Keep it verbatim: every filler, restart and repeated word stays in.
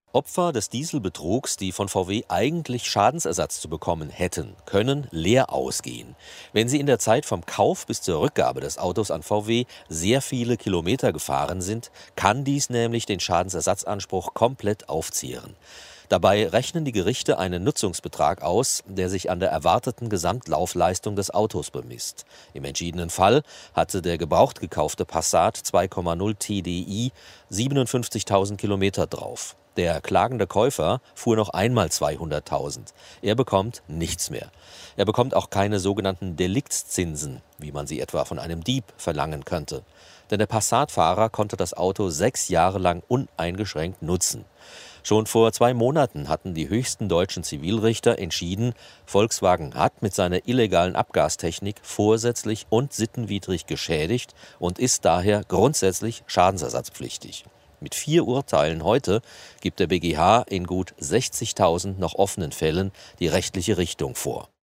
Opfer des Dieselbetrugs, die von V W eigentlich Schadensersatz zu bekommen hätten, können leer ausgehen. Wenn sie in der Zeit vom Kauf bis zur Rückgabe des Autos an V W sehr viele Kilometer gefahren sind, kann dies nämlich den Schadensersatzanspruch komplett aufzehren. Dabei rechnen die Gerichte einen Nutzungsbetrag aus, der sich an der erwarteten Gesamtlaufleistung des Autos bemisst. Im entschiedenen Fall hatte der gebraucht gekaufte Passat zwei Komma null T D I siebenundfünfzigtausend Kilometer drauf. Der klagende Käufer fuhr noch einmal zweihunderttausend. Er bekommt nichts mehr. Er bekommt auch keine sogenannten Deliktszinsen, wie man sie etwa von einem Dieb verlangen könnte. Denn der Passat-Fahrer konnte das Auto sechs Jahre lang uneingeschränkt nutzen. Schon vor zwei Monaten hatten die höchsten deutschen Zivilrichter entschieden, Volkswagen hat mit seiner illegalen Abgastechnik vorsätzlich und sittenwidrig geschädigt und ist daher grundsätzlich schadensersatzpflichtig. Mit vier Urteilen heute gibt der B G H in gut sechzigtausend noch offenen Fällen die rechtliche Richtung vor.